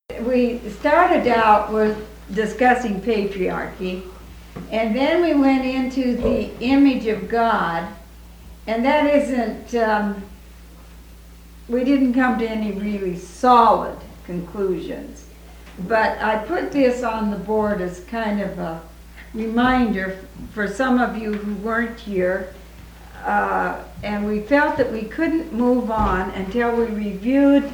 We started out with discussing patriarchy, and then we went into the image of God, and that isn't, we didn't come to any really solid conclusions. But I put this on the board as kind of a reminder for some of you who weren't here, and we felt that we couldn't move on until we reviewed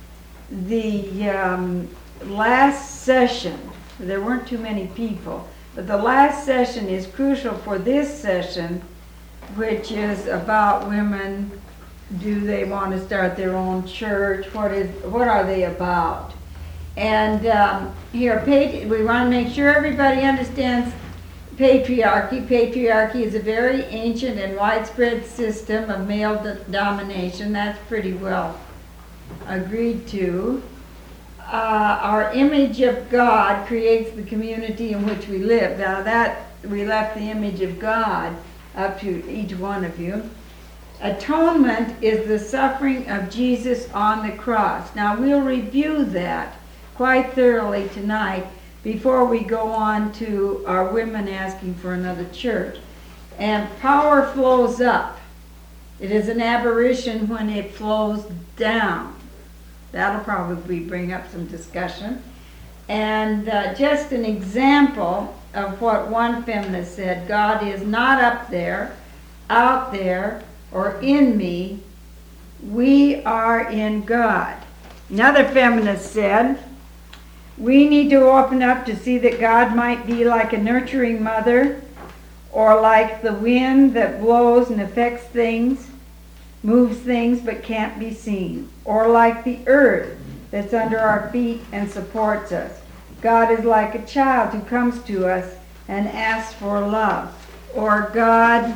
the last session. There weren't too many people, but the last session is crucial for this session, which is about women. Do they want to start their own church? What are they about? And here, we want to make sure everybody understands patriarchy. Patriarchy is a very ancient and widespread system of male domination. That's pretty well agreed to. Our image of God creates the community in which we live. Now that we left the image of God up to each one of you. Atonement is the suffering of Jesus on the cross. Now we'll review that quite thoroughly tonight before we go on to our women asking for another church. And power flows up. It is an aberration when it flows down. That'll probably bring up some discussion. And just an example of what one feminist said: God is not up there, out there, or in me. We are in God. Another feminist said, we need to open up to see that God might be like a nurturing mother, or like the wind that blows and affects things, moves things but can't be seen, or like the earth that's under our feet and supports us. God is like a child who comes to us and asks for love. Or God,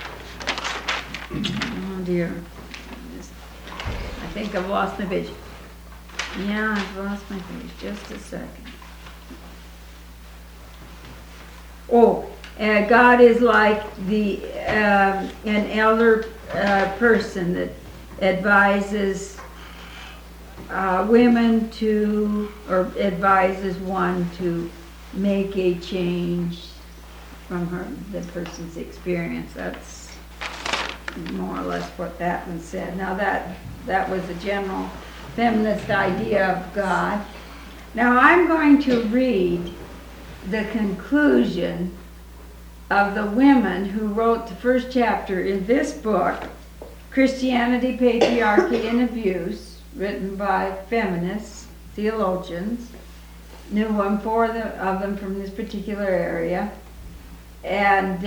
oh dear, I think I've lost my page. Yeah, I've lost my page, just a second. God is like an elder person that advises women to, or advises one to make a change from the person's experience. That's more or less what that one said. Now that was a general feminist idea of God. Now I'm going to read the conclusion of the women who wrote the first chapter in this book, Christianity, Patriarchy, and Abuse, written by feminists, theologians. Knew one, four of them from this particular area. And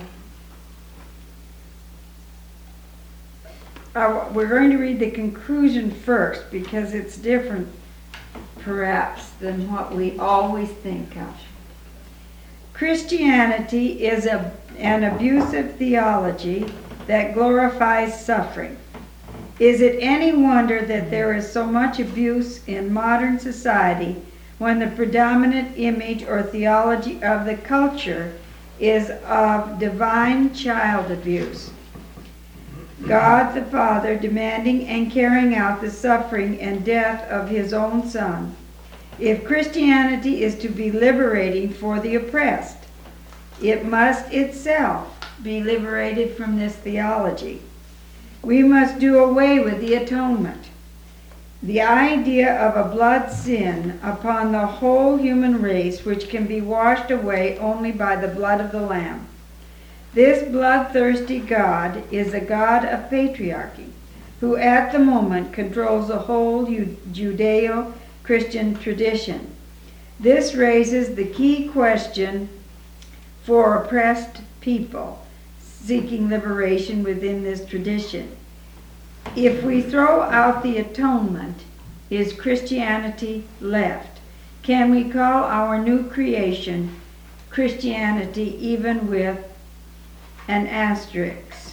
we're going to read the conclusion first because it's different, perhaps, than what we always think of. Christianity is an abusive theology that glorifies suffering. Is it any wonder that there is so much abuse in modern society when the predominant image or theology of the culture is of divine child abuse? God the Father demanding and carrying out the suffering and death of his own Son. If Christianity is to be liberating for the oppressed, it must itself be liberated from this theology. We must do away with the atonement, the idea of a blood sin upon the whole human race which can be washed away only by the blood of the Lamb. This bloodthirsty God is a God of patriarchy, who at the moment controls the whole Judeo-Christian tradition. This raises the key question for oppressed people seeking liberation within this tradition. If we throw out the atonement, is Christianity left? Can we call our new creation Christianity even with an asterisk?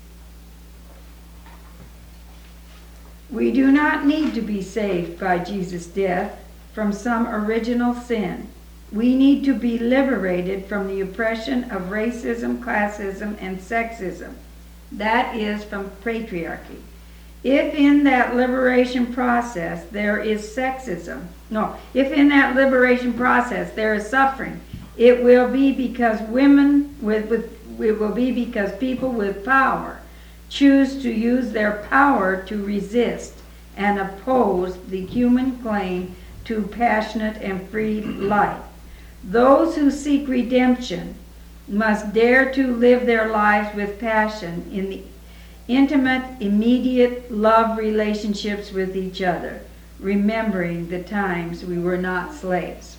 We do not need to be saved by Jesus' death from some original sin. We need to be liberated from the oppression of racism, classism, and sexism. That is from patriarchy. If in that liberation process there is sexism, no, if in that liberation process there is suffering, it will be because it will be because people with power choose to use their power to resist and oppose the human claim to passionate and free life. Those who seek redemption must dare to live their lives with passion in the intimate, immediate love relationships with each other, remembering the times we were not slaves.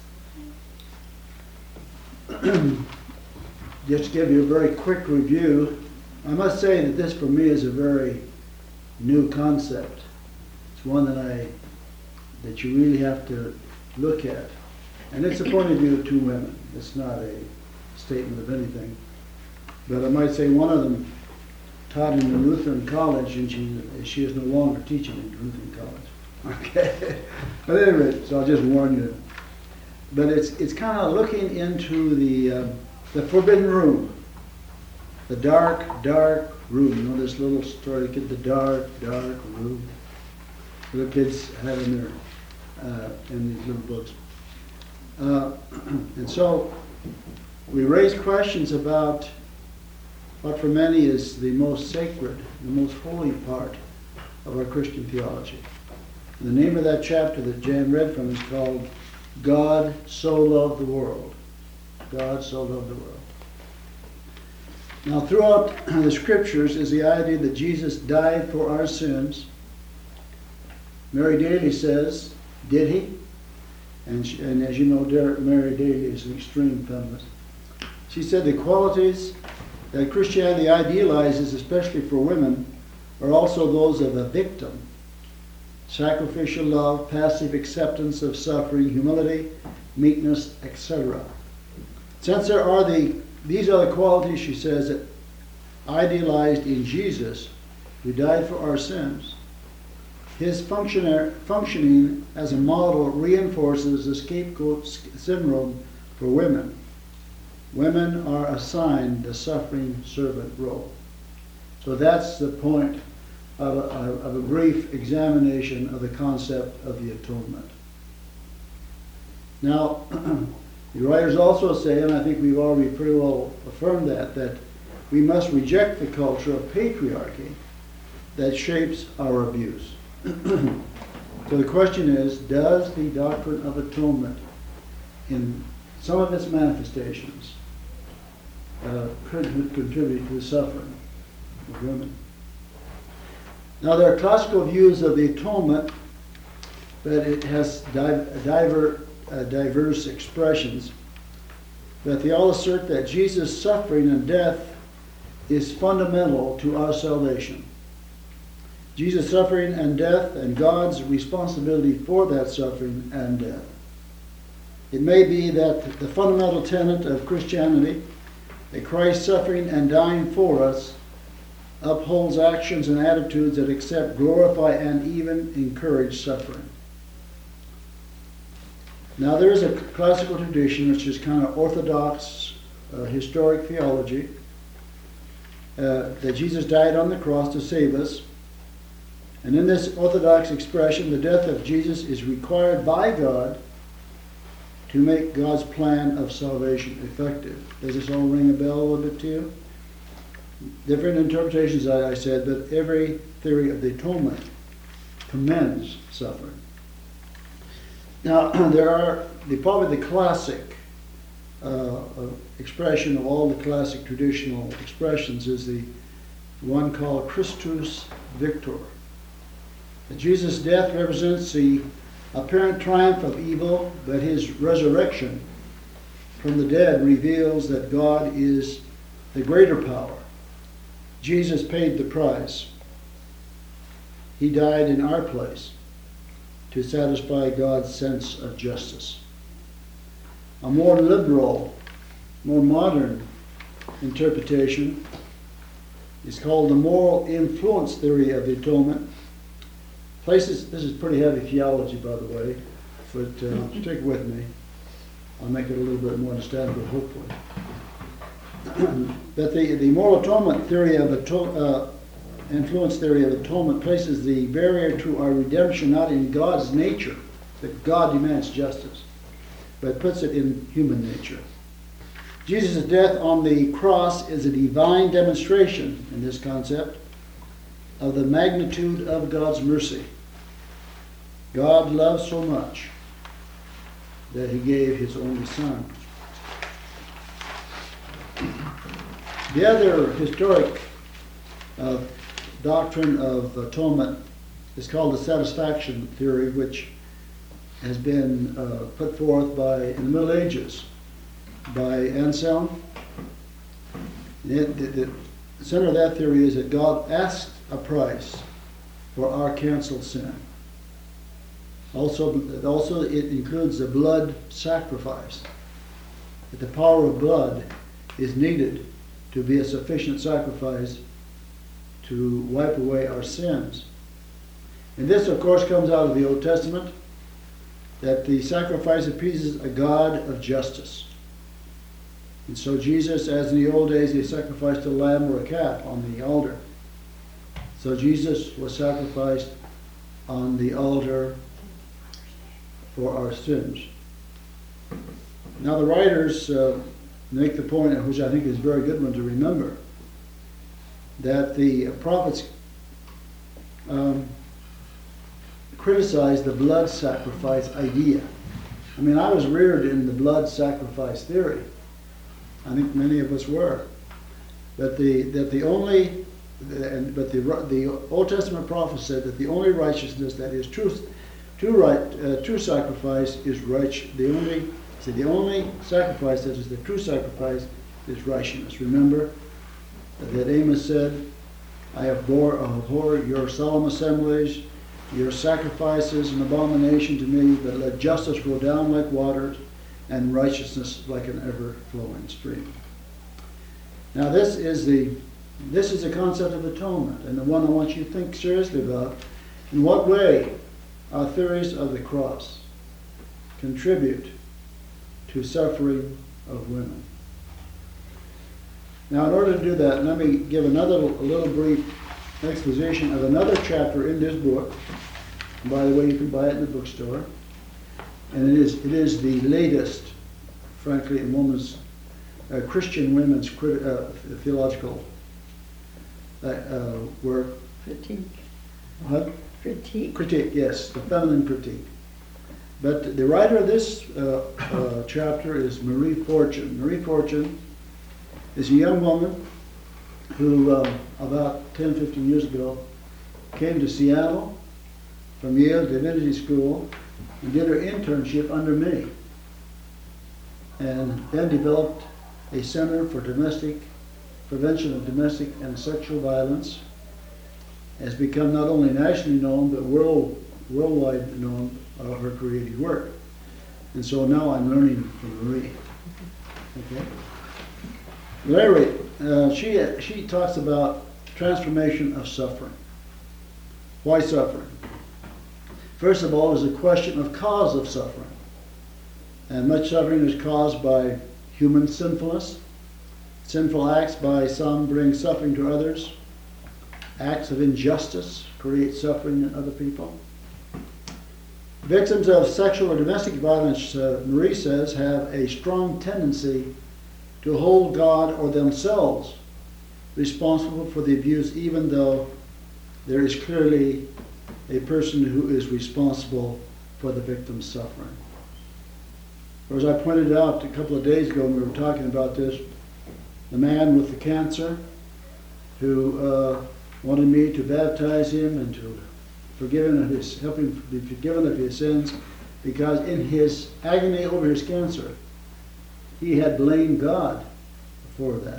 Just to give you a very quick review, I must say that this for me is a very new concept. It's one that you really have to look at. And it's a point of view of two women. It's not a statement of anything. But I might say one of them taught in the Lutheran college, and she is no longer teaching in Lutheran college. Okay. But anyway, so I'll just warn you. But it's kind of looking into the forbidden room, the dark room. You know this little story, the dark room. The kids have in these little books. And so we raise questions about what for many is the most sacred, the most holy part of our Christian theology. The name of that chapter that Jan read from is called God So Loved the World. God So Loved the World. Now throughout the scriptures is the idea that Jesus died for our sins. Mary Daly says, did he? And as you know, Mary Daly is an extreme feminist. She said the qualities that Christianity idealizes, especially for women, are also those of a victim. Sacrificial love, passive acceptance of suffering, humility, meekness, etc. Since these are the qualities, she says, that idealized in Jesus, who died for our sins, his functioning as a model reinforces the scapegoat syndrome for women. Women are assigned the suffering servant role. So that's the point of a brief examination of the concept of the atonement. Now, the writers also say, and I think we've already pretty well affirmed that we must reject the culture of patriarchy that shapes our abuse. So the question is, does the doctrine of atonement in some of its manifestations contribute to the suffering of women? Now there are classical views of the atonement, but it has diverse expressions. But they all assert that Jesus' suffering and death is fundamental to our salvation. Jesus' suffering and death and God's responsibility for that suffering and death. It may be that the fundamental tenet of Christianity, that Christ suffering and dying for us, upholds actions and attitudes that accept, glorify, and even encourage suffering. Now there is a classical tradition which is kind of orthodox, historic theology, that Jesus died on the cross to save us. And in this orthodox expression, the death of Jesus is required by God to make God's plan of salvation effective. Does this all ring a bell a little bit to you? Different interpretations, as I said, but every theory of the atonement commends suffering. Now, probably the classic expression of all the classic traditional expressions is the one called Christus Victor. That Jesus' death represents the apparent triumph of evil, but his resurrection from the dead reveals that God is the greater power. Jesus paid the price. He died in our place to satisfy God's sense of justice. A more liberal, more modern interpretation is called the moral influence theory of the atonement. This is pretty heavy theology, by the way, but stick with me. I'll make it a little bit more understandable, hopefully. But the moral atonement theory of influence theory of atonement places the barrier to our redemption not in God's nature, that God demands justice, but puts it in human nature. Jesus' death on the cross is a divine demonstration in this concept of the magnitude of God's mercy. God loves so much that he gave his only Son. The other historic doctrine of atonement is called the satisfaction theory, which has been put forth in the Middle Ages by Anselm. The center of that theory is that God asked a price for our canceled sin. Also, it includes the blood sacrifice. That the power of blood is needed to be a sufficient sacrifice to wipe away our sins. And this, of course, comes out of the Old Testament, that the sacrifice appeases a God of justice. And so Jesus, as in the old days, he sacrificed a lamb or a calf on the altar. So Jesus was sacrificed on the altar for our sins. Now the writers make the point, which I think is a very good one to remember, that the prophets criticized the blood sacrifice idea. I mean, I was reared in the blood sacrifice theory. I think many of us were. But the Old Testament prophets said that the only righteousness that is true sacrifice is righteous. The only sacrifice that is the true sacrifice is righteousness. Remember that Amos said, I abhor your solemn assemblies, your sacrifices an abomination to me, but let justice roll down like waters and righteousness like an ever-flowing stream. Now this is the concept of atonement, and the one I want you to think seriously about. In what way our theories of the cross contribute to suffering of women? Now, in order to do that, let me give a little brief exposition of another chapter in this book. And by the way, you can buy it in the bookstore. And it is the latest, frankly, in Christian women's theological work. Critique. What? Critique. Critique, yes, the feminine critique. But the writer of this chapter is Marie Fortune. Marie Fortune is a young woman who, about 10, 15 years ago, came to Seattle from Yale Divinity School and did her internship under me, and then developed a Center for Prevention of Domestic and Sexual Violence. Has become not only nationally known, but worldwide known of her creative work. And so now I'm learning from Marie. Okay. Larry, she talks about transformation of suffering. Why suffering? First of all, is a question of cause of suffering. And much suffering is caused by human sinfulness. Sinful acts by some bring suffering to others. Acts of injustice create suffering in other people. Victims of sexual or domestic violence, Marie says, have a strong tendency to hold God or themselves responsible for the abuse, even though there is clearly a person who is responsible for the victim's suffering. Or as I pointed out a couple of days ago when we were talking about this, the man with the cancer who wanted me to baptize him and to help him be forgiven of his sins, because in his agony over his cancer, he had blamed God for that.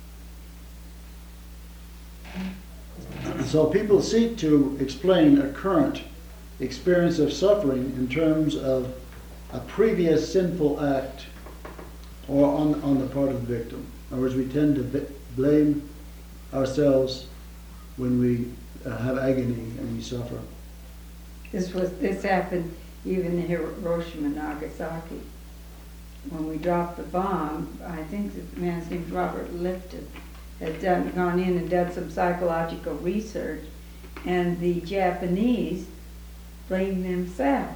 So people seek to explain a current experience of suffering in terms of a previous sinful act or on the part of the victim. In other words, we tend to blame ourselves when we have agony and we suffer. This happened even in Hiroshima and Nagasaki. When we dropped the bomb, I think the man's name is Robert Lifton. gone in and done some psychological research, and the Japanese blamed themselves.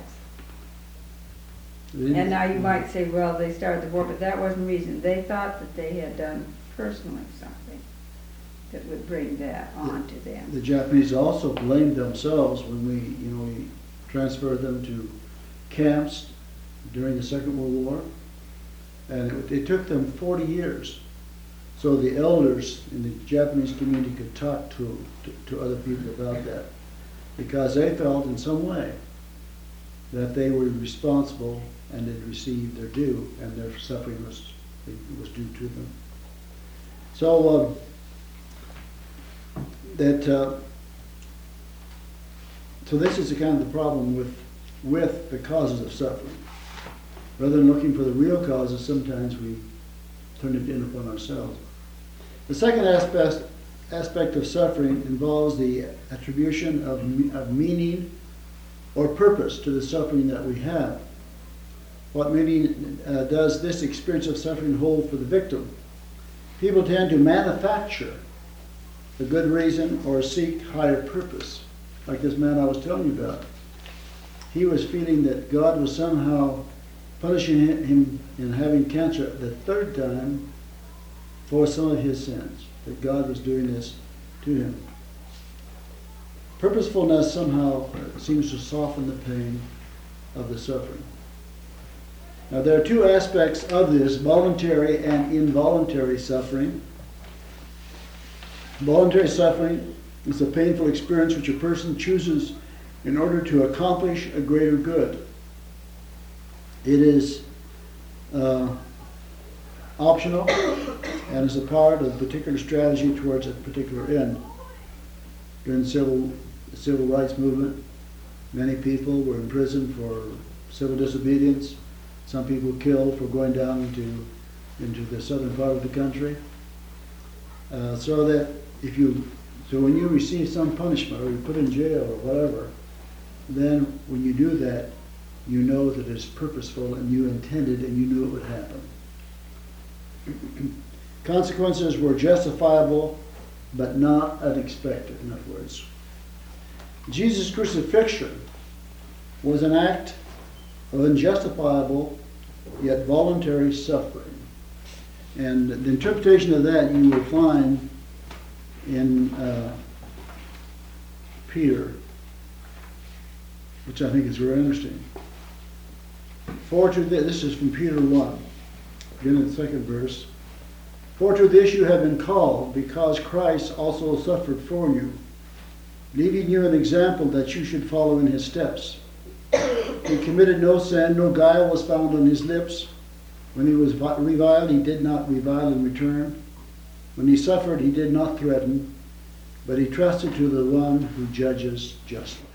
And now you might say, well, they started the war, but that wasn't the reason. They thought that they had done personally something that would bring that on to them. The Japanese also blamed themselves when we transferred them to camps during the Second World War, and it took them 40 years. So the elders in the Japanese community could talk to other people about that, because they felt in some way that they were responsible and had received their due, and their suffering was due to them. So so this is the kind of the problem with the causes of suffering. Rather than looking for the real causes, sometimes we turn it in upon ourselves. The second aspect of suffering involves the attribution of meaning or purpose to the suffering that we have. What meaning does this experience of suffering hold for the victim? People tend to manufacture a good reason or seek higher purpose. Like this man I was telling you about. He was feeling that God was somehow punishing him in having cancer the third time for some of his sins. That God was doing this to him. Purposefulness somehow seems to soften the pain of the suffering. Now there are two aspects of this, voluntary and involuntary suffering. Voluntary suffering is a painful experience which a person chooses in order to accomplish a greater good. It is optional and is a part of a particular strategy towards a particular end. During the civil rights movement, many people were imprisoned for civil disobedience. Some people killed for going down into the southern part of the country. So when you receive some punishment or you're put in jail or whatever, then when you do that, you know that it's purposeful and you intended and you knew it would happen. Consequences were justifiable but not unexpected, in other words. Jesus' crucifixion was an act of unjustifiable yet voluntary suffering. And the interpretation of that you will find in Peter, which I think is very interesting. For to this is from Peter 1, again in the second verse. For to this you have been called, because Christ also suffered for you, leaving you an example that you should follow in his steps. He committed no sin, no guile was found on his lips. When he was reviled, he did not revile in return. When he suffered, he did not threaten, but he trusted to the one who judges justly.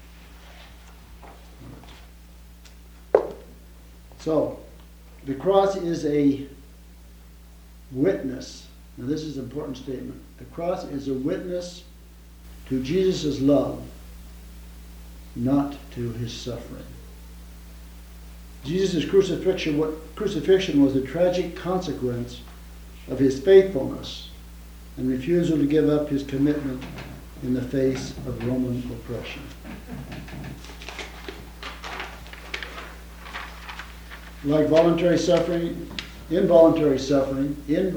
So, the cross is a witness. Now this is an important statement. The cross is a witness to Jesus' love, not to his suffering. Jesus' crucifixion was a tragic consequence of his faithfulness and refusal to give up his commitment in the face of Roman oppression. Like voluntary suffering, involuntary suffering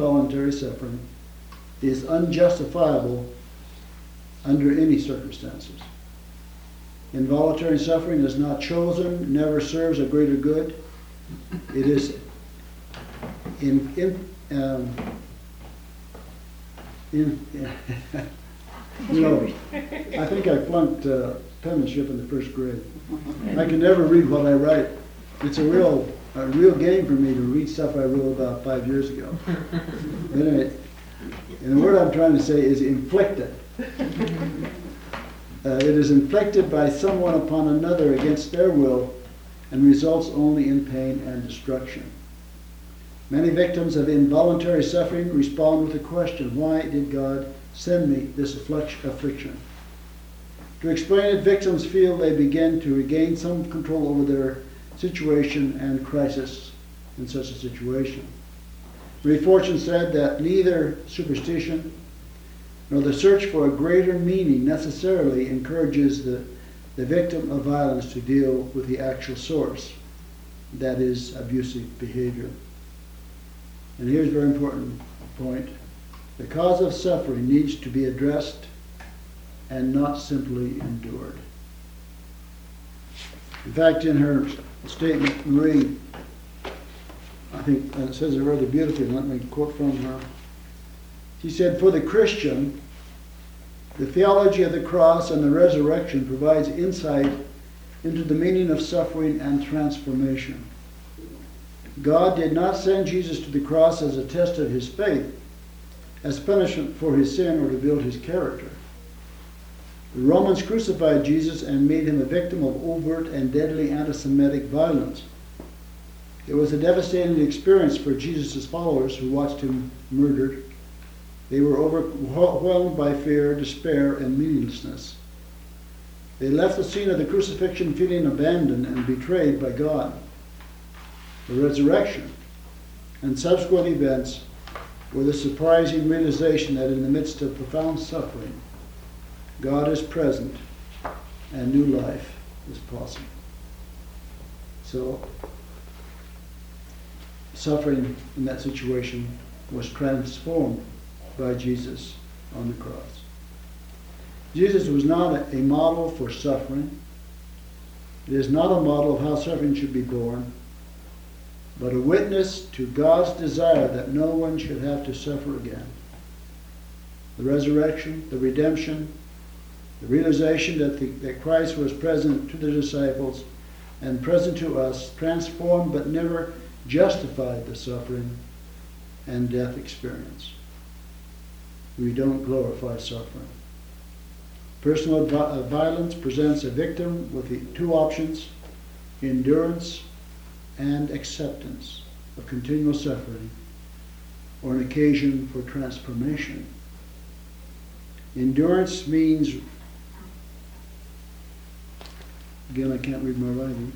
is unjustifiable under any circumstances. Involuntary suffering is not chosen, never serves a greater good. It is I think I flunked penmanship in the first grade. I can never read what I write. It's a real game for me to read stuff I wrote about 5 years ago. But anyway, and the word I'm trying to say is inflicted. It is inflicted by someone upon another against their will and results only in pain and destruction. Many victims of involuntary suffering respond with the question, why did God send me this affliction? To explain it, victims feel they begin to regain some control over their situation and crisis in such a situation. Ray Fortune said that neither superstition nor the search for a greater meaning necessarily encourages the victim of violence to deal with the actual source, that is, abusive behavior. And here's a very important point. The cause of suffering needs to be addressed and not simply endured. In fact, in her statement, Marie, I think it says it rather beautifully. Let me quote from her. She said, "For the Christian, the theology of the cross and the resurrection provides insight into the meaning of suffering and transformation. God did not send Jesus to the cross as a test of his faith, as punishment for his sin or to build his character. The Romans crucified Jesus and made him a victim of overt and deadly anti-Semitic violence. It was a devastating experience for Jesus' followers who watched him murdered. They were overwhelmed by fear, despair, and meaninglessness. They left the scene of the crucifixion feeling abandoned and betrayed by God. The resurrection and subsequent events were the surprising realization that in the midst of profound suffering, God is present and new life is possible." So, suffering in that situation was transformed by Jesus on the cross. Jesus was not a model for suffering. It is not a model of how suffering should be borne, but a witness to God's desire that no one should have to suffer again. The resurrection, the redemption, the realization that Christ was present to the disciples and present to us, transformed but never justified the suffering and death experience. We don't glorify suffering. Personal violence presents a victim with the two options: endurance and acceptance of continual suffering, or an occasion for transformation. Endurance means, again, I can't read my writing.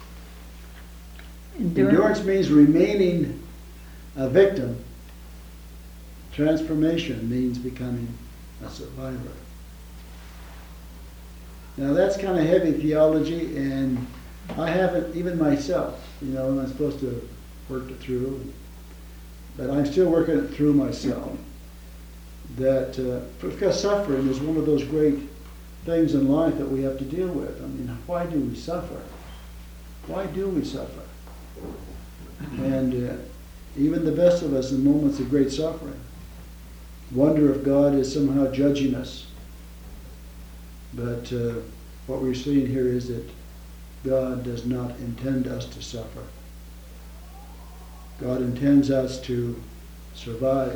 Endurance means remaining a victim. Transformation means becoming a survivor. Now that's kind of heavy theology, and I haven't, even myself, I'm supposed to have worked it through, but I'm still working it through myself. That because suffering is one of those great things in life that we have to deal with. I mean, why do we suffer? Why do we suffer? And even the best of us in moments of great suffering wonder if God is somehow judging us. But what we're seeing here is that God does not intend us to suffer. God intends us to survive.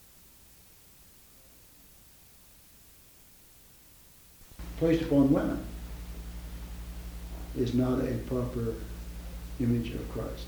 Placed upon women is not a proper image of Christ.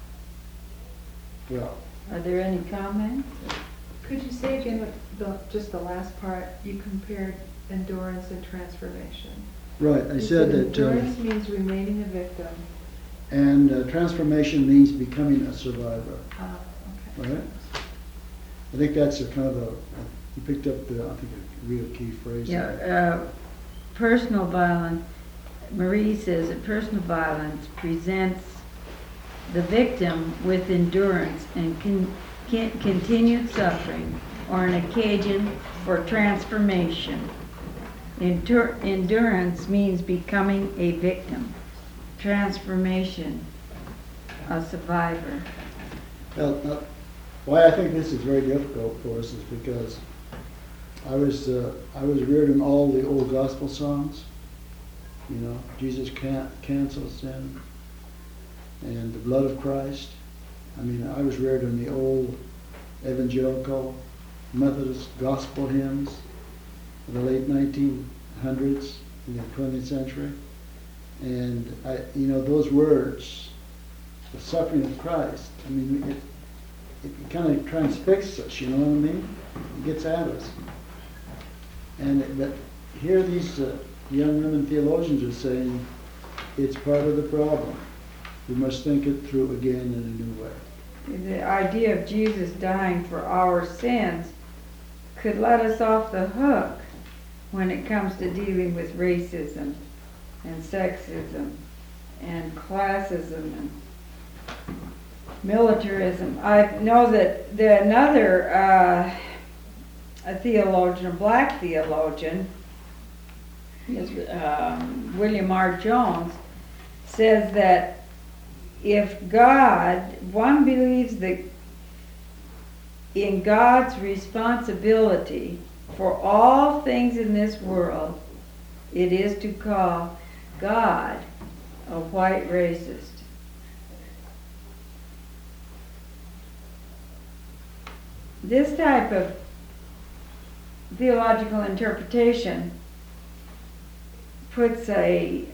Well, Are there any comments? Could you say again just the last part? You compared endurance and transformation. Right, I said that endurance means remaining a victim. And transformation means becoming a survivor. Okay. Right? I think that's a kind of you picked up I think a real key phrase. Yeah, personal violence, Marie says that personal violence presents the victim with endurance and continued suffering, or an occasion for transformation. Endurance means becoming a victim. Transformation, a survivor. Well, why I think this is very difficult for us is because I was reared in all the old gospel songs. Jesus cancels sin, and the blood of Christ. I mean, I was reared in the old evangelical Methodist gospel hymns of the late 1900s in the 20th century. And those words, the suffering of Christ, I mean, it kind of transfixes us, you know what I mean? It gets at us. But here these young women theologians are saying it's part of the problem. We must think it through again in a new way. The idea of Jesus dying for our sins could let us off the hook when it comes to dealing with racism and sexism and classism and militarism. I know that another a theologian, a black theologian, is William R. Jones, says that if one believes that in God's responsibility for all things in this world, it is to call God a white racist. This type of theological interpretation puts a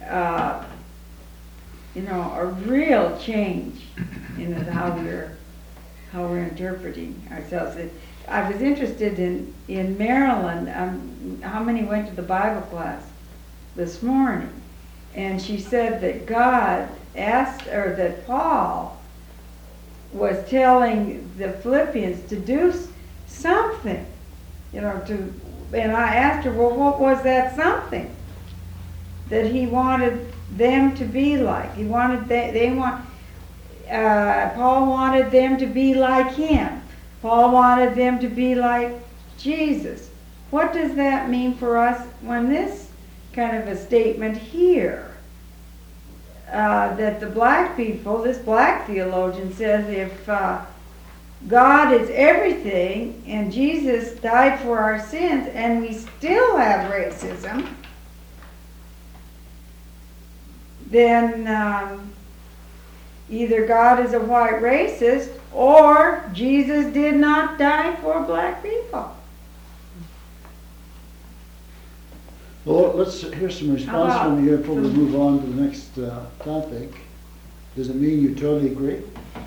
real change in how we're interpreting ourselves. I was interested in Marilyn. How many went to the Bible class this morning? And she said that God asked, or that Paul was telling the Philippians to do something, and I asked her, well, what was that something that he wanted them to be like? Paul wanted them to be like him. Paul wanted them to be like Jesus. What does that mean for us when this kind of a statement here, that the black people, this black theologian says if God is everything and Jesus died for our sins and we still have racism, then either God is a white racist or Jesus did not die for black people. Well, hear some response from you before we move on to the next topic. Does it mean you totally agree?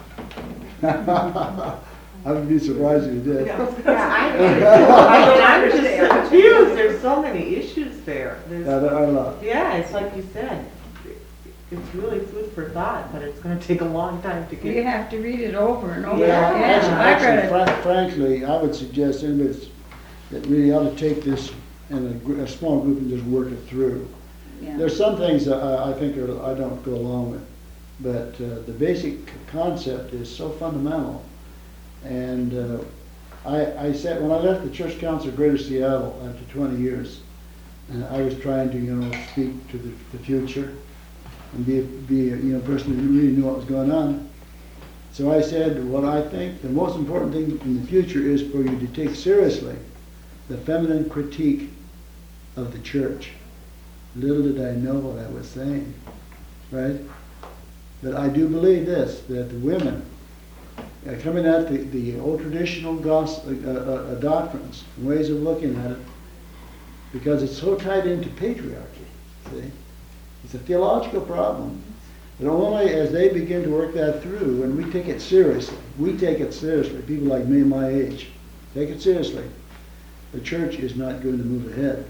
I would be surprised if you did. Yeah, I'm just confused. There's so many issues there. Yeah, it's like you said. It's really food for thought, but it's going to take a long time to get. You have to read it over and over Yeah. again. Actually, frankly, I would suggest anybody that really ought to take this in a small group and just work it through. Yeah. There's some things that I think I don't go along with, but the basic concept is so fundamental. And I said when I left the Church Council of Greater Seattle after 20 years, I was trying to speak to the future and be a person who really knew what was going on. So I said, what I think the most important thing in the future is for you to take seriously the feminine critique of the church. Little did I know what I was saying, right? But I do believe this, that the women, coming at the old traditional doctrines, ways of looking at it, because it's so tied into patriarchy, see? It's a theological problem. But only as they begin to work that through, and we take it seriously, people like me my age, take it seriously, the church is not going to move ahead.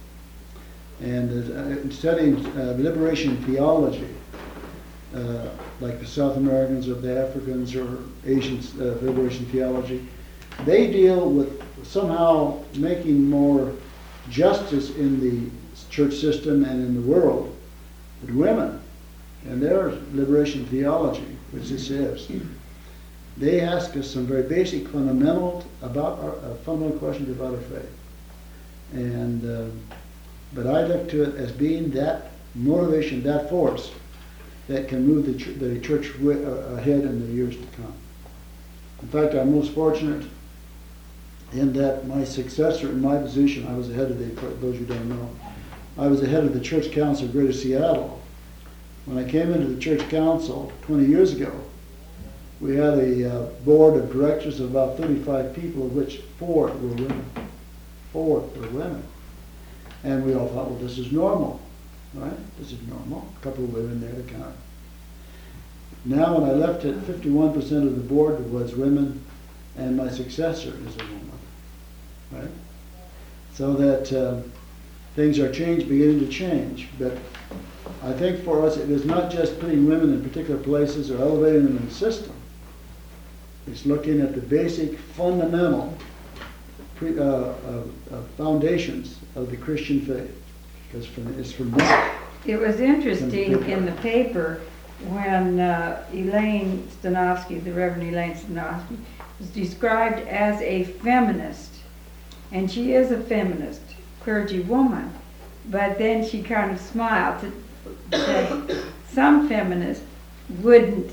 And studying liberation theology, like the South Americans or the Africans or Asians, liberation theology, they deal with somehow making more justice in the church system and in the world with women and their liberation theology, which this is. They ask us some very basic fundamental questions about our faith. And but I look to it as being that motivation, that force that can move the church ahead in the years to come. In fact, I'm most fortunate in that my successor in my position, I was the head of those who don't know, I was the head of the Church Council of Greater Seattle. When I came into the Church Council 20 years ago, we had a board of directors of about 35 people, of which 4 were women. 4 were women. And we all thought, well, this is normal, right? This is normal. A couple of women there to count. Now, when I left it, 51% of the board was women, and my successor is a woman, right? So that things are beginning to change. But I think for us, it is not just putting women in particular places or elevating them in the system. It's looking at the basic fundamental foundations of the Christian faith. Because it's from that. It was interesting in the paper when Elaine Stanovsky, the Reverend Elaine Stanovsky, was described as a feminist. And she is a feminist, clergy woman. But then she kind of smiled to say some feminists wouldn't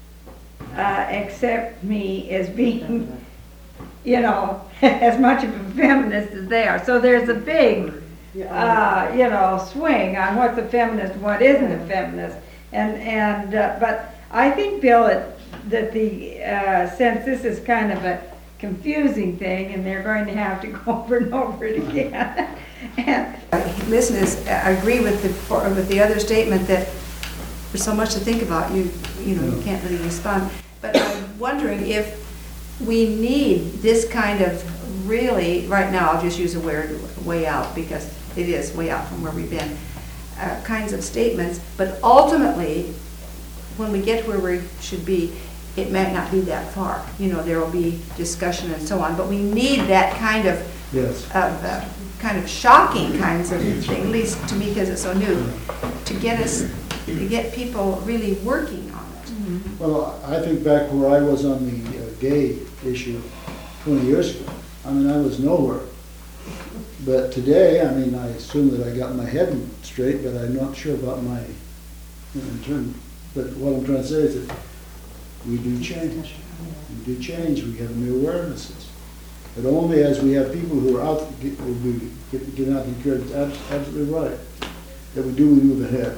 accept me as being, you know, as much of a feminist as they are. So there's a big, you know, swing on what's a feminist and what isn't a feminist. But I think, Bill, that the since this is kind of a confusing thing, and they're going to have to go over and over it again. And listeners, I agree with the other statement that there's so much to think about. You know, you can't really respond. But I'm wondering if we need this kind of really, right now, I'll just use the word way out because it is way out from where we've been, kinds of statements. But ultimately, when we get where we should be, it might not be that far. You know, there will be discussion and so on. But we need that kind of, kind of shocking kinds of thing, at least to me because it's so new, to get people really working on it. mm-hmm. Well, I think back where I was on the gay issue 20 years ago. I mean, I was nowhere. But today, I mean, I assume that I got my head straight, but I'm not sure about my turn. But what I'm trying to say is that we do change. We do change. We have new awarenesses. But only as we have people who are out, get out and encourage. Absolutely right. That we do move ahead.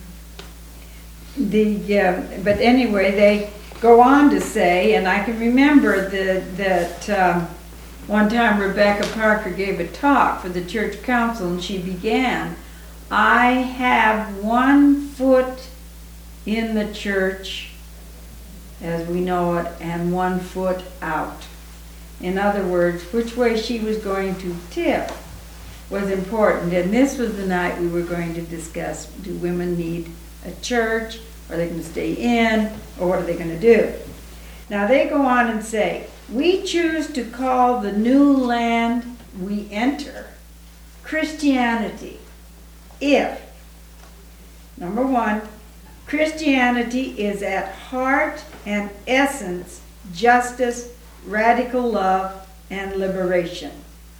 But anyway, they go on to say, and I can remember that one time Rebecca Parker gave a talk for the church council, and she began, "I have 1 foot in the church as we know it, and 1 foot out." In other words, which way she was going to tip was important. And this was the night we were going to discuss, do women need a church? Are they going to stay in? Or what are they going to do? Now they go on and say, "We choose to call the new land we enter Christianity if, number one, Christianity is at heart and essence justice, radical love, and liberation."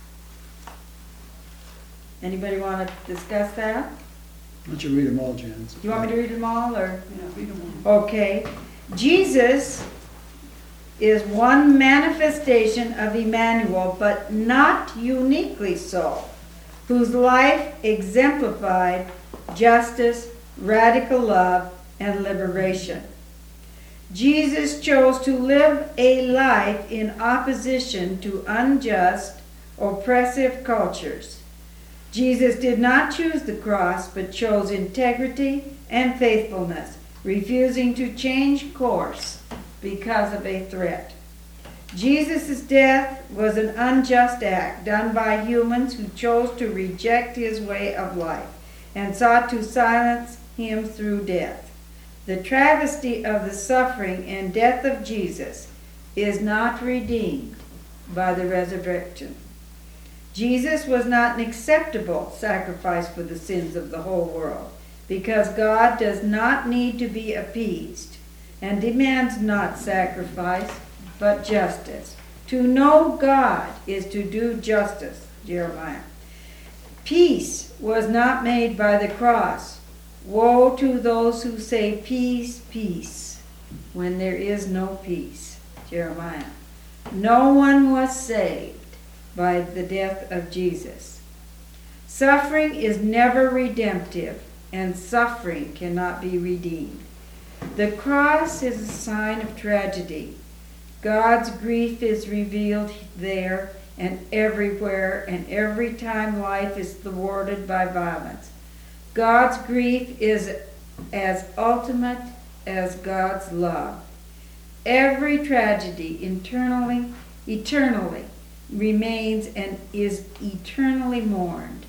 Anybody want to discuss that? Why don't you read them all, Janice? Do you want me to read them all, or? Yeah, read them all. Okay. Jesus is one manifestation of Emmanuel, but not uniquely so, whose life exemplified justice, radical love, and liberation. Jesus chose to live a life in opposition to unjust, oppressive cultures. Jesus did not choose the cross, but chose integrity and faithfulness, refusing to change course because of a threat. Jesus' death was an unjust act done by humans who chose to reject his way of life and sought to silence him through death. The travesty of the suffering and death of Jesus is not redeemed by the resurrection. Jesus was not an acceptable sacrifice for the sins of the whole world, because God does not need to be appeased and demands not sacrifice, but justice. To know God is to do justice, Jeremiah. Peace was not made by the cross. Woe to those who say peace, peace, when there is no peace, Jeremiah. No one was saved by the death of Jesus. Suffering is never redemptive, and suffering cannot be redeemed. The cross is a sign of tragedy. God's grief is revealed there and everywhere, and every time life is thwarted by violence. God's grief is as ultimate as God's love. Every tragedy eternally remains and is eternally mourned.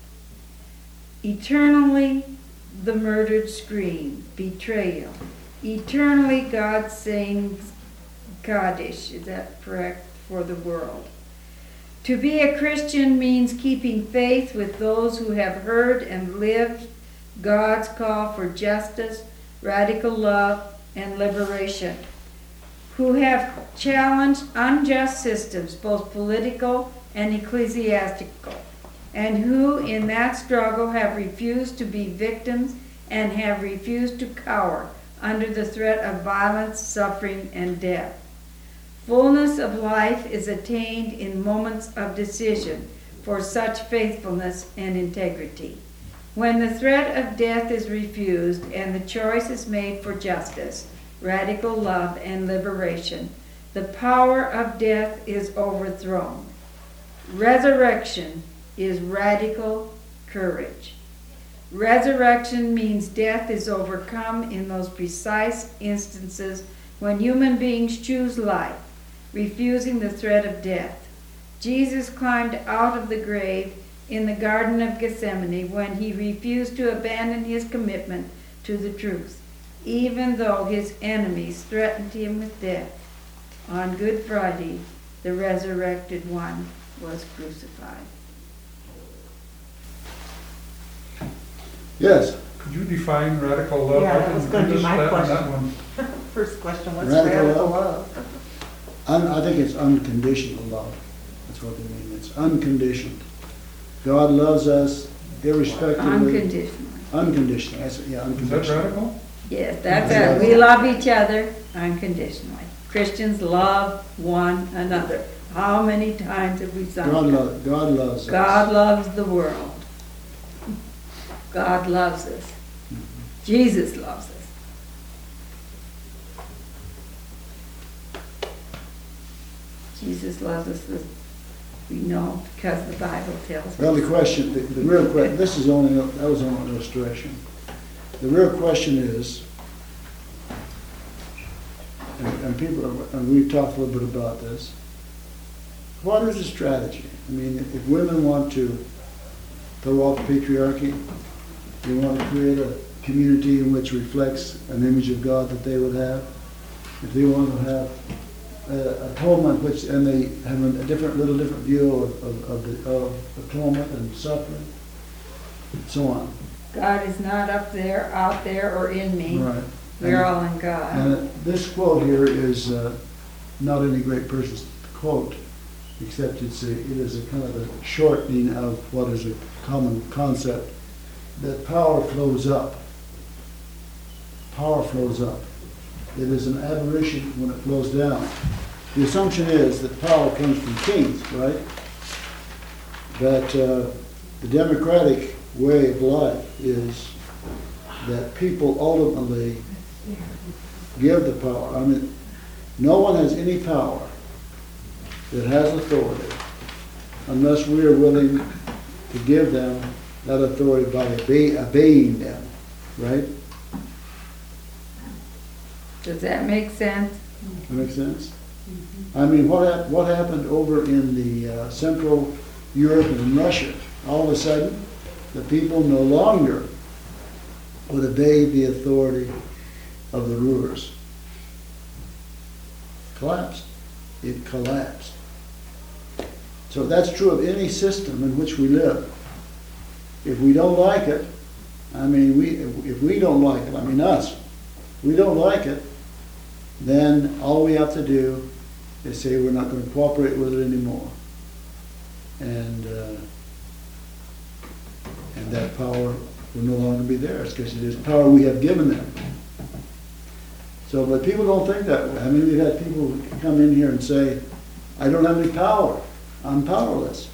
Eternally the murdered scream, betrayal. Eternally God sings Kaddish, is that correct, for the world. To be a Christian means keeping faith with those who have heard and lived God's call for justice, radical love, and liberation, who have challenged unjust systems, both political and ecclesiastical, and who in that struggle have refused to be victims and have refused to cower under the threat of violence, suffering, and death. Fullness of life is attained in moments of decision for such faithfulness and integrity. When the threat of death is refused and the choice is made for justice, radical love, and liberation, the power of death is overthrown. Resurrection is radical courage. Resurrection means death is overcome in those precise instances when human beings choose life, refusing the threat of death. Jesus climbed out of the grave in the Garden of Gethsemane when he refused to abandon his commitment to the truth, even though his enemies threatened him with death. On Good Friday, the resurrected one was crucified. Yes, Could you define radical love? Yeah, I that was didn't gonna be understand my that question. one. First question, what's Radical radical love? love? I think it's unconditional love. That's what they mean. It's unconditioned. God loves us irrespectively. Unconditionally. Unconditional. Yeah, Is that unconditional. radical? Yes, that's it. We love each other unconditionally. Christians love one another. How many times have we sung? God loves us. God loves the world. God loves us. Jesus loves us. Jesus loves us, we know, because the Bible tells Well, us. the question, the real question, that was only an illustration. The real question is, and we've talked a little bit about this, what is the strategy? I mean, if women want to throw off patriarchy, they want to create a community in which reflects an image of God that they would have, if they want to have atonement, and they have a little different view of atonement and suffering, and so on. God is not up there, out there, or in me. Right. We're all in God. And this quote here is not any great person's quote, except it is a kind of a shortening of what is a common concept, that power flows up. Power flows up. It is an aberration when it flows down. The assumption is that power comes from kings, right? But the democratic way of life is that people ultimately give the power. I mean, no one has any power that has authority unless we are willing to give them that authority by obeying them, right? Does that make sense? That makes sense? I mean, what happened over in the Central Europe and in Russia? All of a sudden, the people no longer would obey the authority of the rulers. Collapsed. It collapsed. So that's true of any system in which we live. If we don't like it, I mean, if we don't like it, I mean us, we don't like it, then all we have to do is say we're not going to cooperate with it anymore. And that power will no longer be theirs because it is power we have given them. So, but people don't think that way. I mean, we've had people come in here and say, I don't have any power. I'm powerless.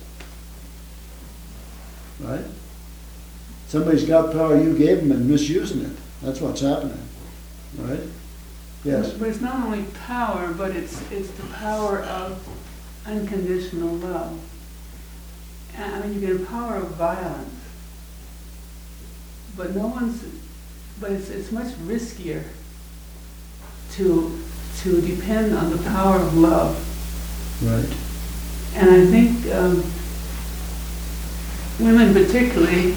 Right? Somebody's got power you gave them and misusing it. That's what's happening. Right? Yes. But it's not only power, but it's the power of unconditional love. And, I mean, you get a power of violence, but it's much riskier to depend on the power of love. Right. And I think women particularly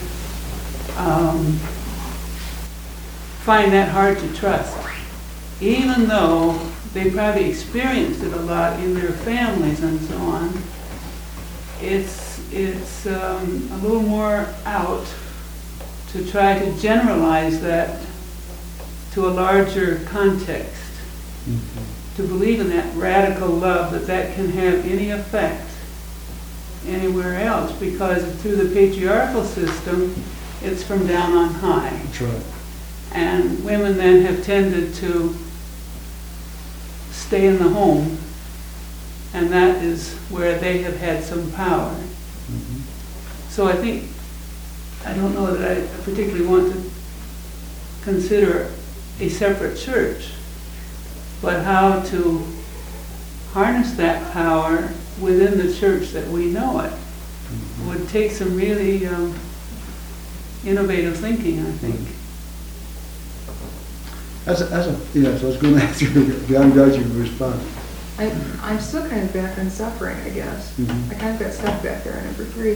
find that hard to trust, even though they probably experienced it a lot in their families and so on. it's a little more out to try to generalize that to a larger context. To believe in that radical love, that can have any effect anywhere else, because through the patriarchal system, it's from down on high. That's right. And women then have tended to stay in the home, and that is where they have had some power. So I think, I don't know that I particularly want to consider a separate church, but how to harness that power within the church that we know it would take some really innovative thinking, I think. Yes, I was going to ask you, I'm glad you responded. I'm still kind of back on suffering, I guess. I kind of got stuck back there on number 3.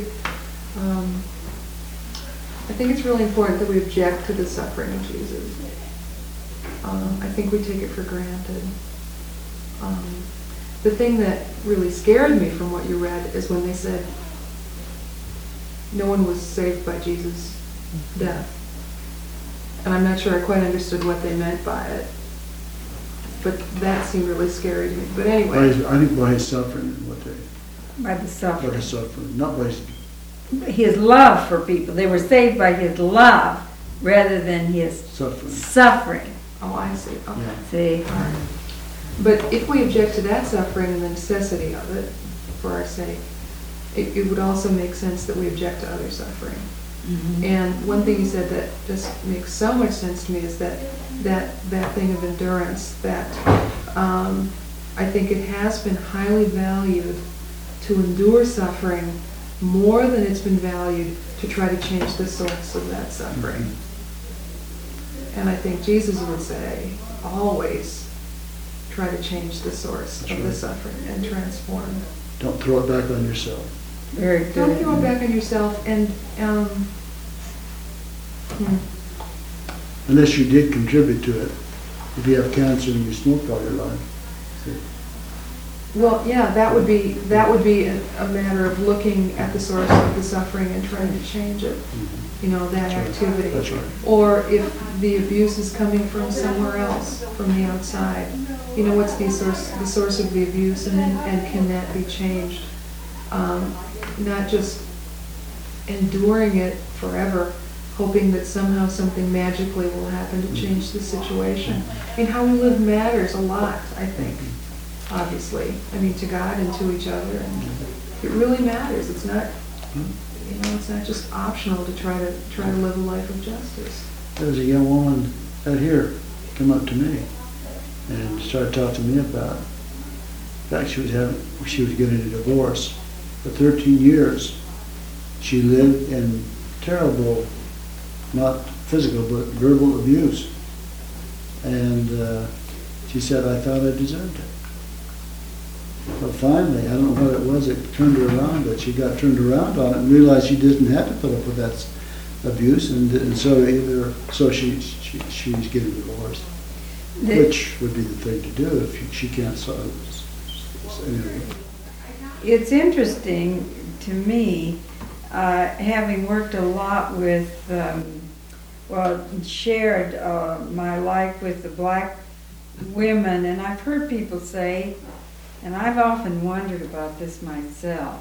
I think it's really important that we object to the suffering of Jesus. I think we take it for granted. The thing that really scared me from what you read is when they said no one was saved by Jesus' death. And I'm not sure I quite understood what they meant by it. But that seemed really scary to me. But anyway. I think by his suffering, By the by suffering. his suffering, not by his His love for people. They were saved by his love rather than his suffering. suffering. Oh, I see. Okay. Yeah. See? All right. But if we object to that suffering and the necessity of it for our sake, it would also make sense that we object to other suffering. And one thing you said that just makes so much sense to me is that thing of endurance, that I think it has been highly valued to endure suffering more than it's been valued to try to change the source of that suffering. And I think Jesus would say, always try to change the source of the suffering and transform. Don't throw it back on yourself. Very good. Don't throw it back on yourself, and Unless you did contribute to it. If you have cancer and you smoked all your life. well, yeah, that would be a matter of looking at the source of the suffering and trying to change it. You know, that activity. That's right. Or if the abuse is coming from somewhere else, from the outside, you know, what's the source of the abuse, and can that be changed? Not just enduring it forever, hoping that somehow something magically will happen to change the situation. I mean, how we live matters a lot, I think, obviously. I mean, to God and to each other, and it really matters. It's not, it's not just optional to try to live a life of justice. There was a young woman out here come up to me and started talking to me about, in fact, she was getting a divorce. For 13 years, she lived in terrible, not physical, but verbal abuse. And she said, I thought I deserved it. But finally, I don't know what it was that turned her around, but she got turned around on it and realized she didn't have to put up with that abuse, and so she's getting divorced, which would be the thing to do if she can't solve it. Anyway. It's interesting to me, having worked a lot with, shared my life with the black women, and I've heard people say, and I've often wondered about this myself,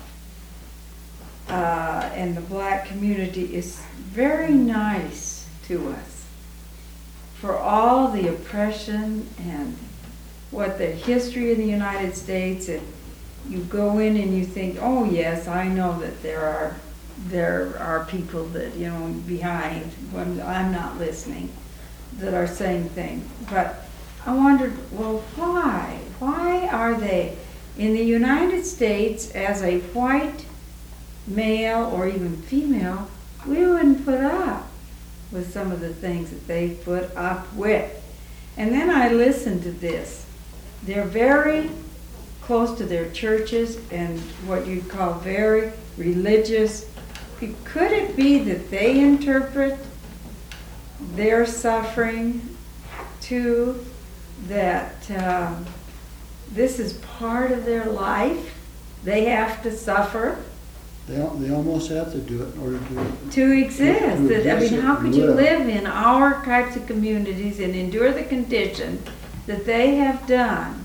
and the black community is very nice to us for all the oppression and what the history of the United States. You go in and you think, oh yes, I know that there are people that, behind when I'm not listening, that are saying things. But I wondered, well, why? Why are they in the United States, as a white male or even female, we wouldn't put up with some of the things that they put up with. And then I listened to this. They're very close to their churches and what you'd call very religious. Could it be that they interpret their suffering too, that this is part of their life? They have to suffer They almost have to do it in order to. To exist. To I mean, exist how and could you live. live in our types of communities and endure the condition that they have done?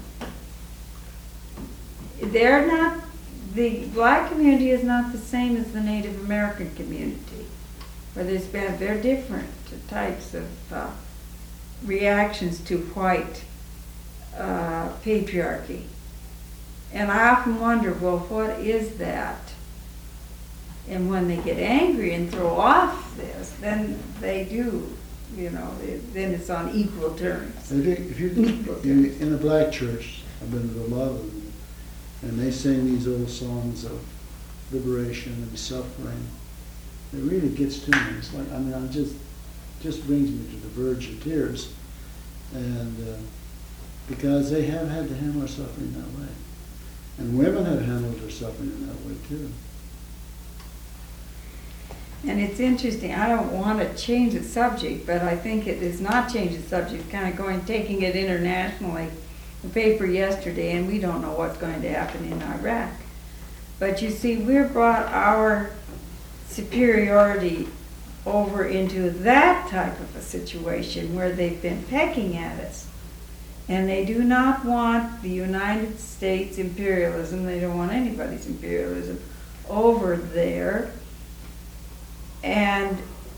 They're not, the black community is not the same as the Native American community, where they're different types of reactions to white patriarchy. And I often wonder, well, what is that? And when they get angry and throw off this, then they do, then it's on equal terms. If you in a black church, I've been to a lot of them, and they sing these old songs of liberation and suffering. It really gets to me. It's like, it just brings me to the verge of tears. And because they have had to handle their suffering that way. And women have handled their suffering in that way too. And it's interesting, I don't want to change the subject, but I think it is not change the subject, kind of taking it internationally. The paper yesterday, and we don't know what's going to happen in Iraq. But you see, we've brought our superiority over into that type of a situation where they've been pecking at us. And they do not want the United States imperialism, they don't want anybody's imperialism over there. And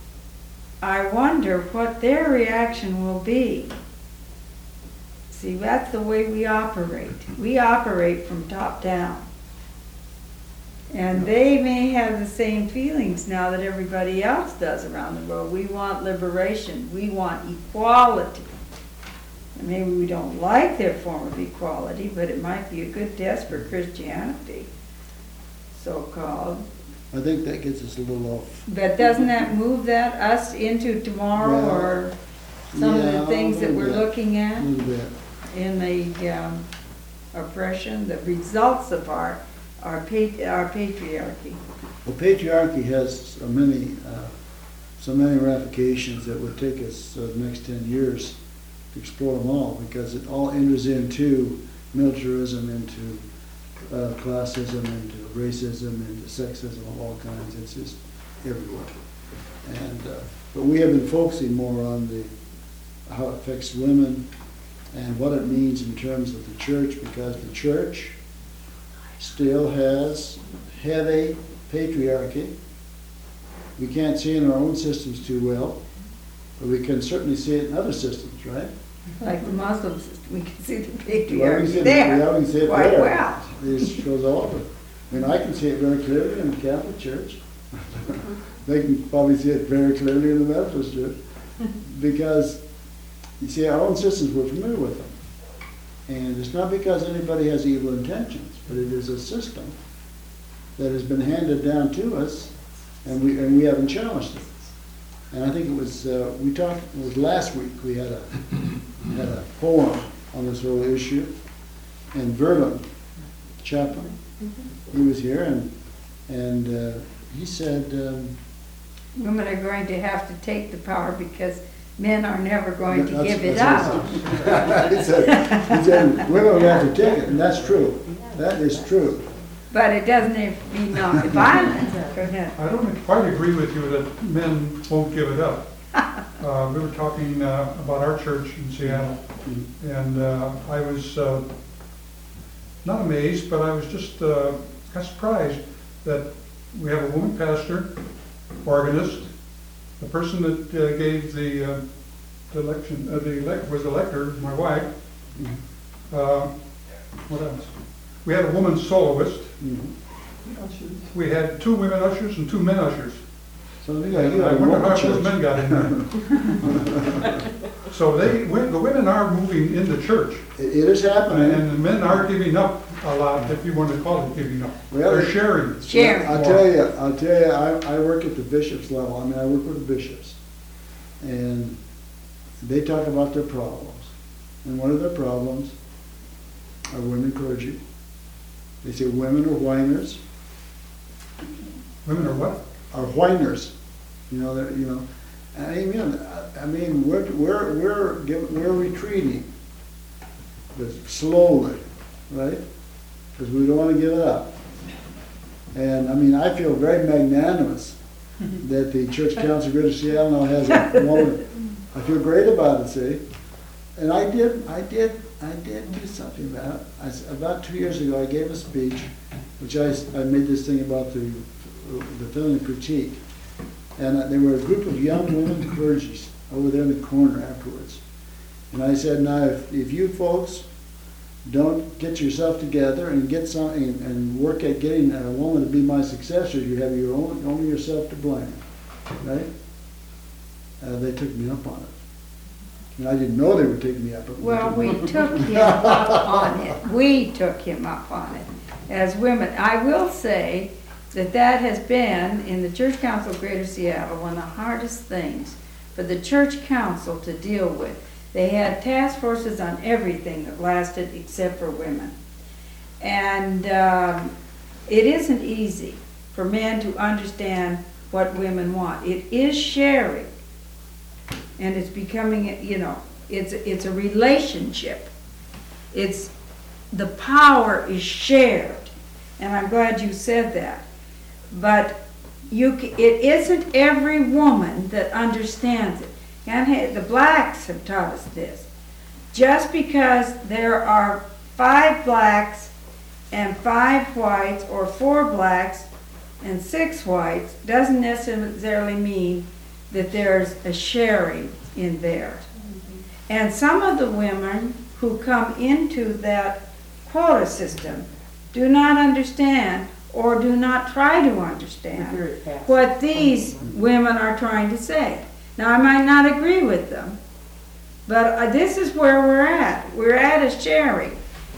I wonder what their reaction will be. See, that's the way we operate. We operate from top down. And they may have the same feelings now that everybody else does around the world. We want liberation. We want equality. And maybe we don't like their form of equality, but it might be a good test for Christianity, so-called. I think that gets us a little off. But doesn't that move us into tomorrow, Well, or some of the things that we're looking A at little bit. in the oppression, the results of our patriarchy? Well, patriarchy has so many ramifications that would take us the next 10 years to explore them all, because it all enters into militarism, into classism, into racism, into sexism of all kinds. It's just everywhere. And but we have been focusing more on how it affects women and what it means in terms of the church, because the church still has heavy patriarchy. We can't see it in our own systems too well, but we can certainly see it in other systems, right? Like the Muslim system, we can see the Well, we patriarchy see it- there. yeah, we can see it Quite there. well. It shows all of it. I mean, I can see it very clearly in the Catholic Church. They can probably see it very clearly in the Methodist Church. Because, you see, our own systems, we're familiar with them. And it's not because anybody has evil intentions, but it is a system that has been handed down to us, and we haven't challenged it. And I think it was, it was last week, we had a forum on this whole issue, and Verlin, chaplain, he was here, and he said, Women are going to have to take the power because men are never going to That's- give it that's up. what he said, women will have to take it, and that's true. That is true. But it doesn't have to be not violent. Go ahead. I don't quite agree with you that men won't give it up. We were talking about our church in Seattle, and I was not amazed, but I was just kind of surprised that we have a woman pastor, organist, the person that gave the election, was elector, my wife. What else? We had a woman soloist. We had 2 women ushers and 2 men ushers. So you And got I a wonder woman how those church. men got in there. So the women are moving in the church, It is happening. and the men are giving up a lot, if you want to call it giving up. Well, They're sharing. Sharing. I'll tell you, I work at the bishop's level. I mean, I work with the bishops. And they talk about their problems. And one of their problems are women clergy. They say women are whiners. Women are what? Are whiners. I mean, we're retreating, but slowly, right? Because we don't want to give it up. And I mean, I feel very magnanimous that the Church Council of Greater Seattle now has a woman. I feel great about it, see? And I did do something about it. About 2 years ago, I gave a speech, which I made this thing about the feeling of critique. And there were a group of young women clergies over there in the corner afterwards. And I said, now, if you folks don't get yourself together and get something and work at getting a woman to be my successor, you have only yourself to blame, right? They took me up on it. And I didn't know they were taking me up on it. Well, we took him up on it. We took him up on it as women. I will say that has been, in the Church Council of Greater Seattle, one of the hardest things for the church council to deal with. They had task forces on everything that lasted except for women. And it isn't easy for men to understand what women want. It is sharing. And it's becoming, it's a relationship. The power is shared. And I'm glad you said that. But it isn't every woman that understands it. And the blacks have taught us this. Just because there are 5 blacks and 5 whites, or 4 blacks and 6 whites, doesn't necessarily mean that there's a sharing in there. And some of the women who come into that quota system do not understand, or do not try to understand, what these women are trying to say. Now, I might not agree with them, but this is where we're at. We're at a sharing.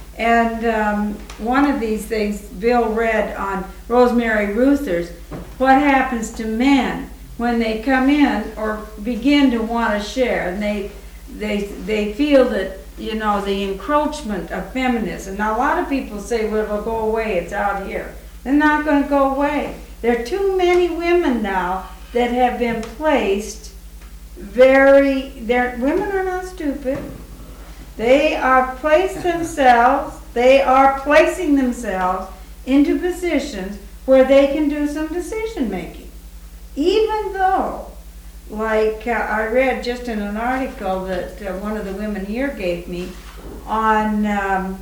And one of these things Bill read on Rosemary Ruther's, what happens to men when they come in or begin to want to share, and they feel that, the encroachment of feminism. Now, a lot of people say, well, it'll go away, it's out here. They're not going to go away. There are too many women now that have been placed women are not stupid. They are they are placing themselves into positions where they can do some decision making. Even though, like I read just in an article that one of the women here gave me on, not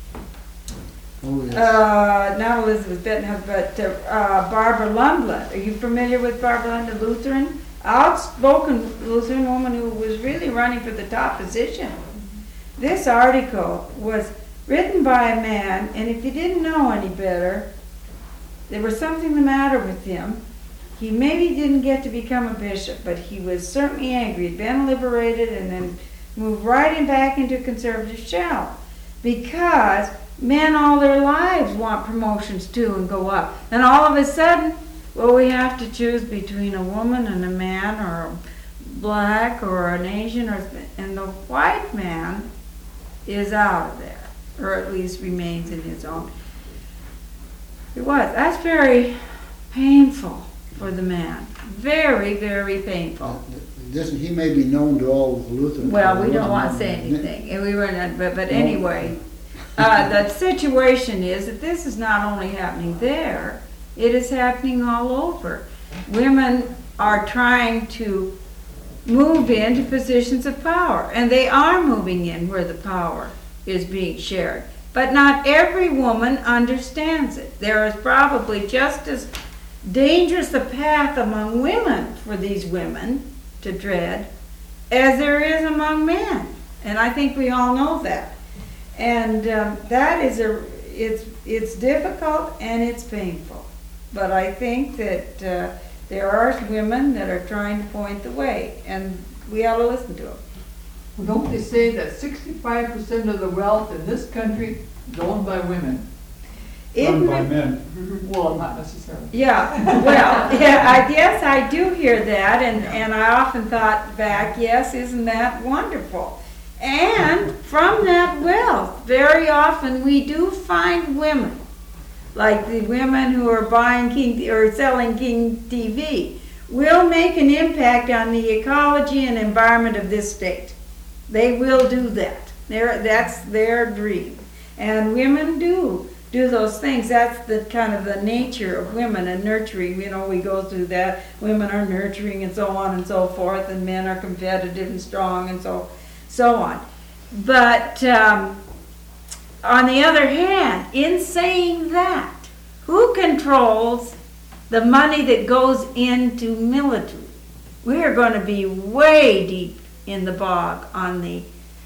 Elizabeth Benton, but Barbara Lundblad. Are you familiar with Barbara Lundblad, Lutheran? Outspoken Lutheran woman who was really running for the top position. This article was written by a man, and if you didn't know any better, there was something the matter with him. He maybe didn't get to become a bishop, but he was certainly angry. He'd been liberated and then moved right back into a conservative shell. Because men all their lives want promotions too and go up. And all of a sudden, well, we have to choose between a woman and a man, or a black or an Asian, and the white man is out of there, or at least remains in his own. That's very painful for the man. Very, very painful. He may be known to all the Lutherans. Well, we don't want to say anything. And we were not, but anyway, the situation is that this is not only happening there, it is happening all over. Women are trying to move into positions of power, and they are moving in where the power is being shared. But not every woman understands it. There is probably just as dangerous a path among women for these women to tread as there is among men. And I think we all know that. And that is it's difficult and it's painful. But I think that there are women that are trying to point the way, and we ought to listen to them. Well, don't they say that 65% of the wealth in this country is owned by women? Run by men. Well, not necessarily. Yeah, well, yeah, yes, I do hear that, and I often thought back, yes, isn't that wonderful? And from that wealth, very often we do find women, like the women who are buying King or selling King TV, will make an impact on the ecology and environment of this state. They will do that. That's their dream. And women do do those things. That's the kind of the nature of women and nurturing. You know, we go through that. Women are nurturing and so on and so forth, and men are competitive and strong and so on. But on the other hand, in saying that, who controls the money that goes into military? We are going to be way deep in the bog on the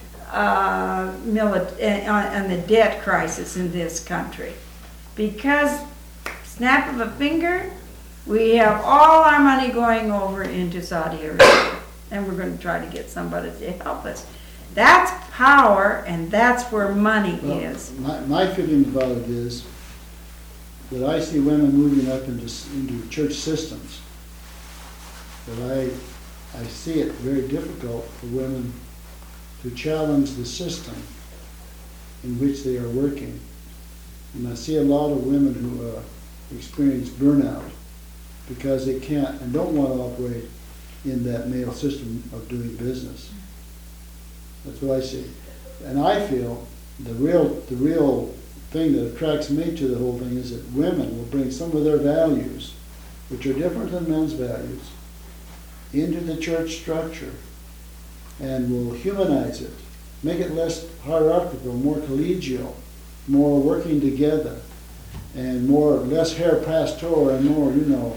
on the debt crisis in this country, because snap of a finger, we have all our money going over into Saudi Arabia, and we're going to try to get somebody to help us. That's power, and that's where money is. My feeling about it is that I see women moving up into church systems, but I see it very difficult for women to challenge the system in which they are working. And I see a lot of women who experience burnout because they can't and don't want to operate in that male system of doing business. That's what I see. And I feel the real thing that attracts me to the whole thing is that women will bring some of their values, which are different than men's values, into the church structure, and will humanize it, make it less hierarchical, more collegial, more working together, and less hair pastoral, and more,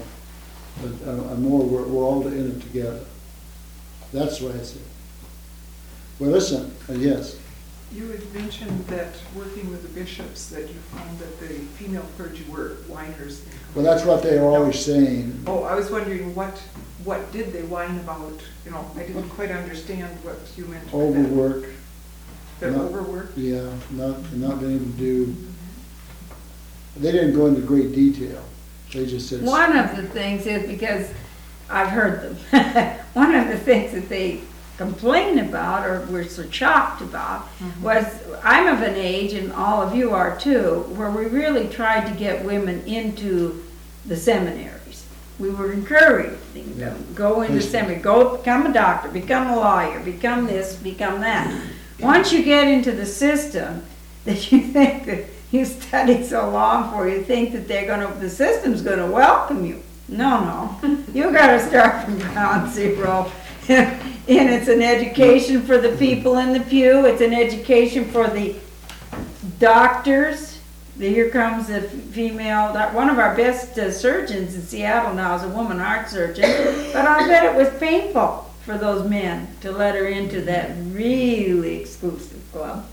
more we're all in it together. That's what I see. Well, listen, yes. You had mentioned that working with the bishops, that you found that the female clergy were whiners. Well, that's what they are always saying. Oh, I was wondering what did they whine about? You know, I didn't quite understand what you meant by that. Overwork. They're overworked? Yeah, not being able to do. They didn't go into great detail. They just said. One of the things is, because I've heard them, one of the things that they complain about or were so shocked about was, I'm of an age, and all of you are too, where we really tried to get women into the seminaries. We were encouraging them, go into seminary, go become a doctor, become a lawyer, become this, become that. Once you get into the system that you think that you studied so long for, you think that the system's gonna welcome you. No. You gotta start from ground zero. And it's an education for the people in the pew. It's an education for the doctors. Here comes a female, one of our best surgeons in Seattle now is a woman heart surgeon. But I bet it was painful for those men to let her into that really exclusive club.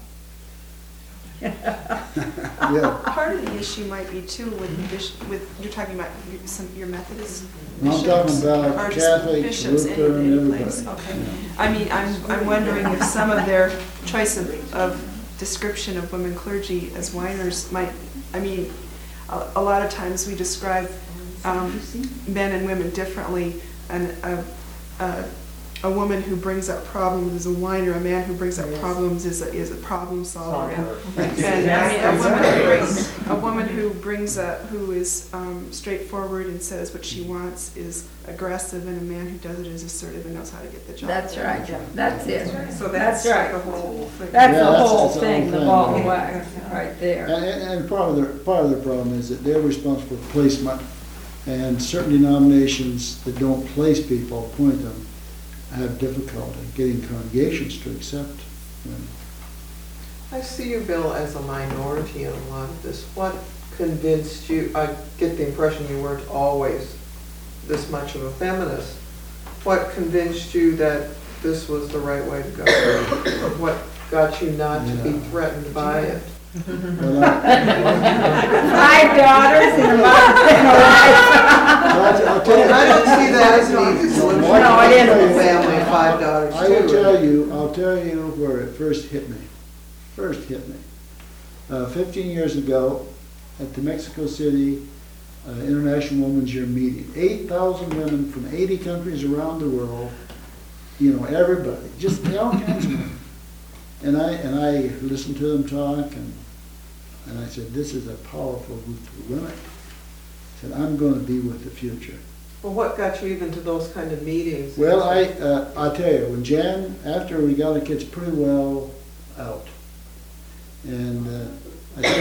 Yeah. Part of the issue might be too with you're talking about your Methodist I'm talking about or just Catholic, bishops Lutheran, any everybody. place. Okay. I mean, I'm wondering if some of their choice of description of women clergy as whiners might. I mean, a lot of times we describe men and women differently, and a woman who brings up problems is a whiner. A man who brings up problems is a problem solver. And a woman who is straightforward and says what she wants is aggressive, and a man who does it is assertive and knows how to get the job That's done. right. That's it. So That's that's right. the whole thing. That's Yeah, the that's whole the thing, whole the ball thing. of wax, right there. And part of the problem is that they're responsible for placement, and certain denominations that don't place people, appoint them, have difficulty getting congregations to accept them. I see you, Bill, as a minority in a lot of this. What convinced you? I get the impression you weren't always this much of a feminist. What convinced you that this was the right way to go? What got you not to be threatened by it? Well, 5 daughters and a mother and a wife. I'll tell you, I don't see that as an easy solution. No, I didn't. Family, 5 daughters, I will too. I'll tell you where it first hit me. 15 years ago, at the Mexico City International Women's Year meeting, 8,000 women from 80 countries around the world, everybody, just all kinds of women. And I listened to them talk, and I said, this is a powerful group of women. I said, I'm going to be with the future. Well, what got you even to those kind of meetings? Well, I'll tell you, when Jan, after we got the kids pretty well out, and I think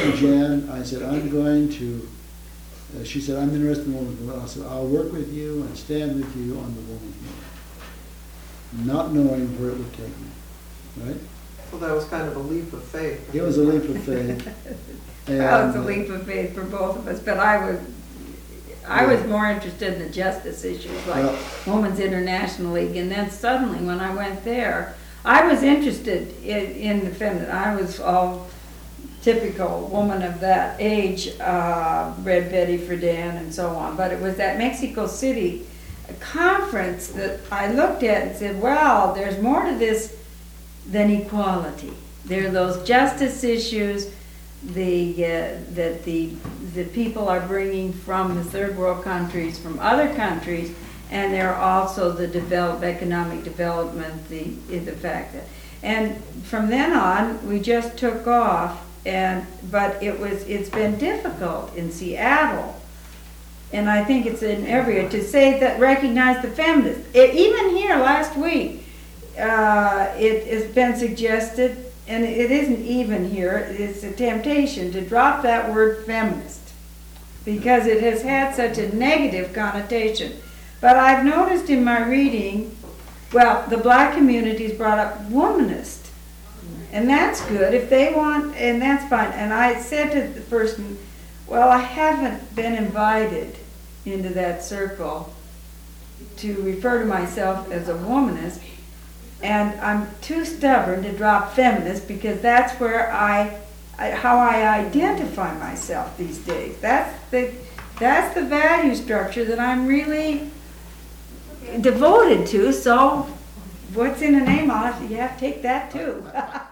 to Jan, I said, I'm going to, she said, I'm interested in the women's movement. I said, I'll work with you and stand with you on the women's movement. Not knowing where it would take me, right? So that was kind of a leap of faith. It was a leap of faith. Well, it's a And, leap of faith for both of us, but I was more interested in the justice issues, like Well- Women's International League, and then suddenly, when I went there, I was interested in the feminine. I was all typical woman of that age, read Betty Friedan and so on, but it was that Mexico City conference that I looked at and said, well, there's more to this than equality. There are those justice issues that the people are bringing from the third world countries, from other countries, and there are also the economic development, the fact that, and from then on, we just took off, but it's been difficult in Seattle, and I think it's an area to say that, recognize the feminists. Even here last week, it has been suggested, and it isn't even here, it's a temptation to drop that word feminist, because it has had such a negative connotation. But I've noticed in my reading, well, the black community's brought up womanist, and that's good if they want, and that's fine. And I said to the person, well, I haven't been invited into that circle to refer to myself as a womanist, and I'm too stubborn to drop feminist, because that's where how I identify myself these days. That's the value structure that I'm really devoted to, so what's in a name on it, you have to take that too.